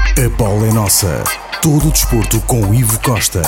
A bola é nossa. Todo o desporto com Ivo Costa.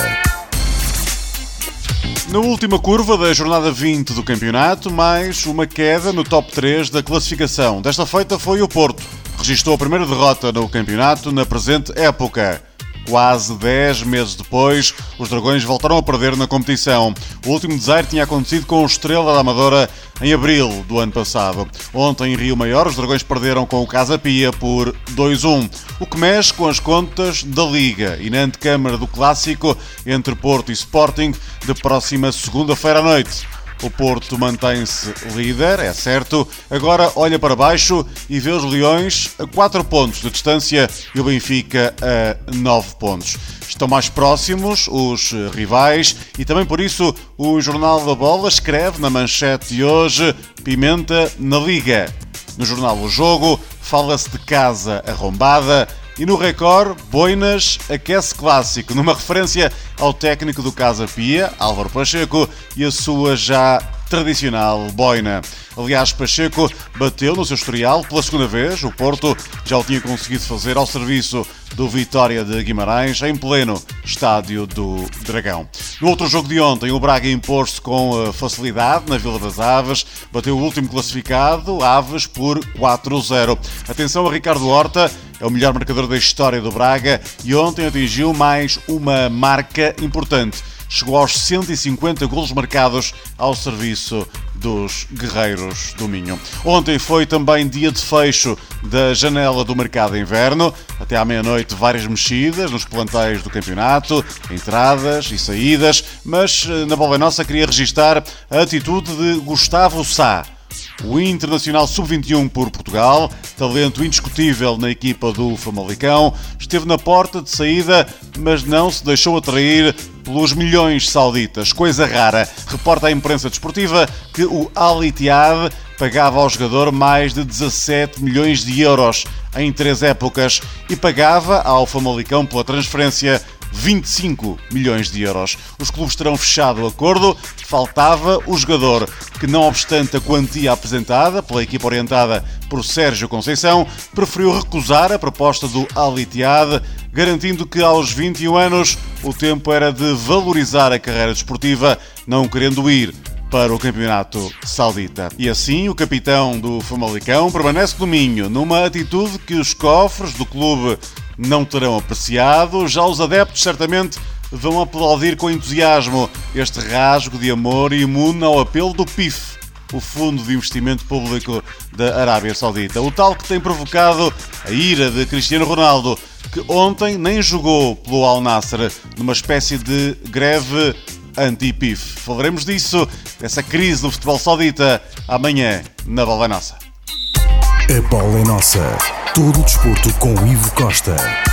Na última curva da jornada 20 do campeonato, mais uma queda no top 3 da classificação. Desta feita foi o Porto. Registrou a primeira derrota no campeonato na presente época. Quase 10 meses depois, os Dragões voltaram a perder na competição. O último desaire tinha acontecido com o Estrela da Amadora em abril do ano passado. Ontem, em Rio Maior, os Dragões perderam com o Casa Pia por 2-1, o que mexe com as contas da Liga e na antecâmara do clássico entre Porto e Sporting de próxima segunda-feira à noite. O Porto mantém-se líder, é certo, agora olha para baixo e vê os Leões a 4 pontos de distância e o Benfica a 9 pontos. Estão mais próximos os rivais e também por isso o Jornal da Bola escreve na manchete de hoje: Pimenta na Liga. No jornal O Jogo fala-se de casa arrombada e no Record, Boinas aquece clássico, numa referência ao técnico do Casa Pia, Álvaro Pacheco, e a sua já tradicional boina. Aliás, Pacheco bateu no seu historial pela segunda vez. O Porto já o tinha conseguido fazer ao serviço do Vitória de Guimarães em pleno estádio do Dragão. No outro jogo de ontem, o Braga impôs-se com facilidade na Vila das Aves, bateu o último classificado, Aves, por 4-0. Atenção a Ricardo Horta, é o melhor marcador da história do Braga e ontem atingiu mais uma marca importante. Chegou aos 150 golos marcados ao serviço dos Guerreiros do Minho. Ontem foi também dia de fecho da janela do mercado de inverno. Até à meia-noite várias mexidas nos plantéis do campeonato, entradas e saídas, mas na Bola Nossa queria registar a atitude de Gustavo Sá, o internacional sub-21 por Portugal, talento indiscutível na equipa do Famalicão, esteve na porta de saída, mas não se deixou atrair pelos milhões sauditas. Coisa rara. Reporta a imprensa desportiva que o Al Ittihad pagava ao jogador mais de 17 milhões de euros em 3 épocas e pagava ao Famalicão pela transferência 25 milhões de euros. Os clubes terão fechado o acordo, faltava o jogador, que não obstante a quantia apresentada pela equipa orientada por Sérgio Conceição, preferiu recusar a proposta do Al Ittihad, garantindo que aos 21 anos o tempo era de valorizar a carreira desportiva, não querendo ir para o campeonato saudita. E assim o capitão do Famalicão permanece no Minho, numa atitude que os cofres do clube não terão apreciado. Já os adeptos certamente vão aplaudir com entusiasmo este rasgo de amor imune ao apelo do PIF, o Fundo de Investimento Público da Arábia Saudita. O tal que tem provocado a ira de Cristiano Ronaldo, que ontem nem jogou pelo Al Nassr, numa espécie de greve anti-PIF. Falaremos disso, dessa crise do futebol saudita, amanhã na Bola Nossa. A bola é nossa. Todo o desporto com Ivo Costa.